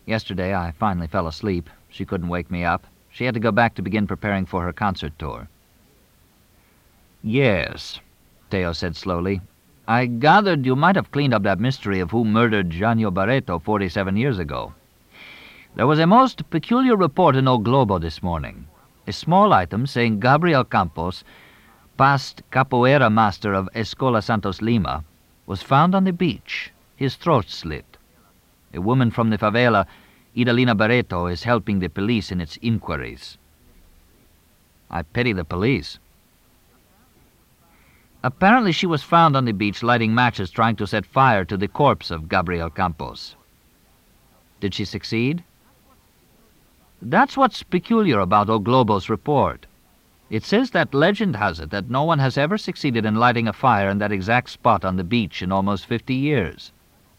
Yesterday I finally fell asleep. She couldn't wake me up. She had to go back to begin preparing for her concert tour. "Yes," Teo said slowly. "I gathered you might have cleaned up that mystery of who murdered Janio Barreto 47 years ago. There was a most peculiar report in O Globo this morning. A small item saying Gabriel Campos, past capoeira master of Escola Santos Lima, was found on the beach, his throat slit. A woman from the favela, Idalina Barreto, is helping the police in its inquiries." "I pity the police." "Apparently she was found on the beach lighting matches trying to set fire to the corpse of Gabriel Campos." "Did she succeed?" "That's what's peculiar about O Globo's report. It says that legend has it that no one has ever succeeded in lighting a fire in that exact spot on the beach in almost 50 years.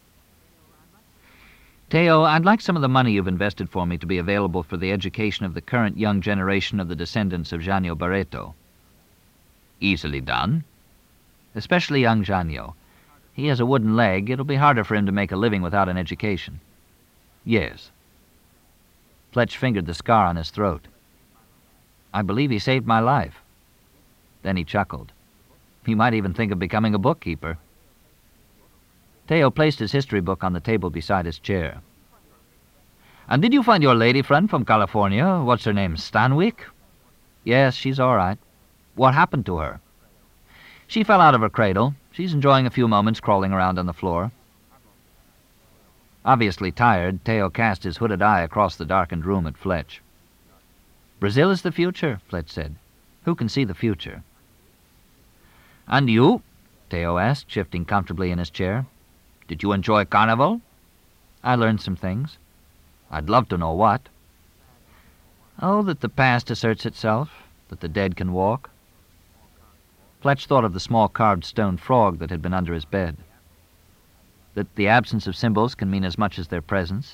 Teo, I'd like some of the money you've invested for me to be available for the education of the current young generation of the descendants of Janio Barreto." "Easily done." "Especially young Janio. He has a wooden leg. It'll be harder for him to make a living without an education." "Yes." Fletch fingered the scar on his throat. "I believe he saved my life." Then he chuckled. "He might even think of becoming a bookkeeper." Teo placed his history book on the table beside his chair. "And did you find your lady friend from California? What's her name, Stanwyck?" "Yes, she's all right." "What happened to her?" "She fell out of her cradle. She's enjoying a few moments crawling around on the floor." Obviously tired, Teo cast his hooded eye across the darkened room at Fletch. "Brazil is the future," Fletch said. "Who can see the future?" "And you?" Teo asked, shifting comfortably in his chair. "Did you enjoy Carnival?" "I learned some things." "I'd love to know what." "Oh, that the past asserts itself, that the dead can walk." Fletch thought of the small carved stone frog that had been under his bed. That the absence of symbols can mean as much as their presence.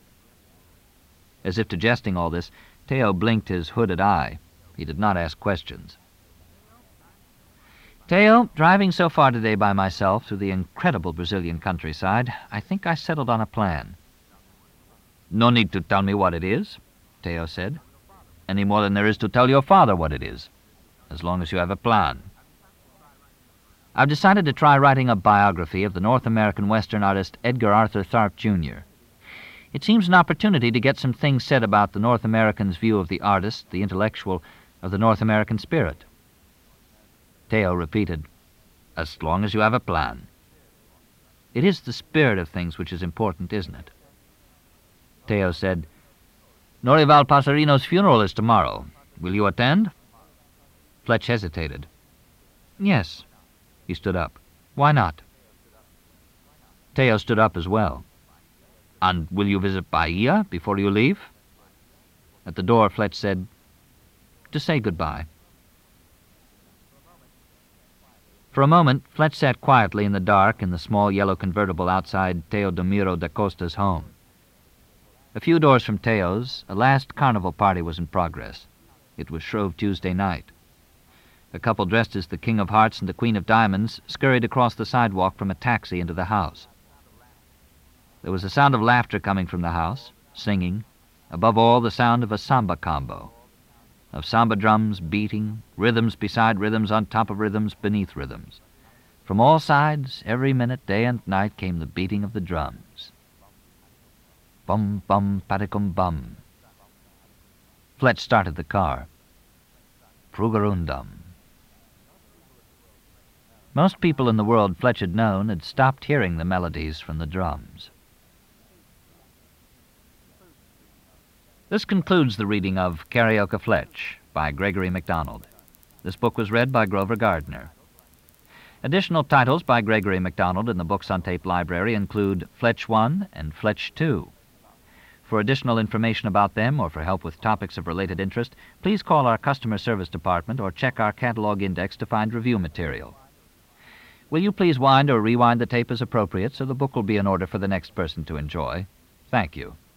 As if digesting all this, Teo blinked his hooded eye. He did not ask questions. "Teo, driving so far today by myself through the incredible Brazilian countryside, I think I settled on a plan." "No need to tell me what it is," Teo said, "any more than there is to tell your father what it is, as long as you have a plan." "I've decided to try writing a biography of the North American Western artist Edgar Arthur Tharpe, Jr. It seems an opportunity to get some things said about the North American's view of the artist, the intellectual, of the North American spirit." Teo repeated, "As long as you have a plan." "It is the spirit of things which is important, isn't it?" Teo said, "Norival Passarino's funeral is tomorrow. Will you attend?" Fletch hesitated. "Yes." He stood up. "Why not?" Teo stood up as well. "And will you visit Bahia before you leave?" At the door, Fletch said, "To say goodbye." For a moment, Fletch sat quietly in the dark in the small yellow convertible outside Teodomiro da Costa's home. A few doors from Teo's, a last carnival party was in progress. It was Shrove Tuesday night. A couple dressed as the King of Hearts and the Queen of Diamonds scurried across the sidewalk from a taxi into the house. There was a sound of laughter coming from the house, singing, above all the sound of a samba combo, of samba drums beating, rhythms beside rhythms on top of rhythms beneath rhythms. From all sides, every minute, day and night, came the beating of the drums. Bum, bum, paticum, bum. Fletch started the car. Frugarundum. Most people in the world Fletch had known had stopped hearing the melodies from the drums. This concludes the reading of Carioca Fletch by Gregory MacDonald. This book was read by Grover Gardner. Additional titles by Gregory MacDonald in the Books on Tape library include Fletch I and Fletch II. For additional information about them or for help with topics of related interest, please call our customer service department or check our catalog index to find review material. Will you please wind or rewind the tape as appropriate so the book will be in order for the next person to enjoy? Thank you.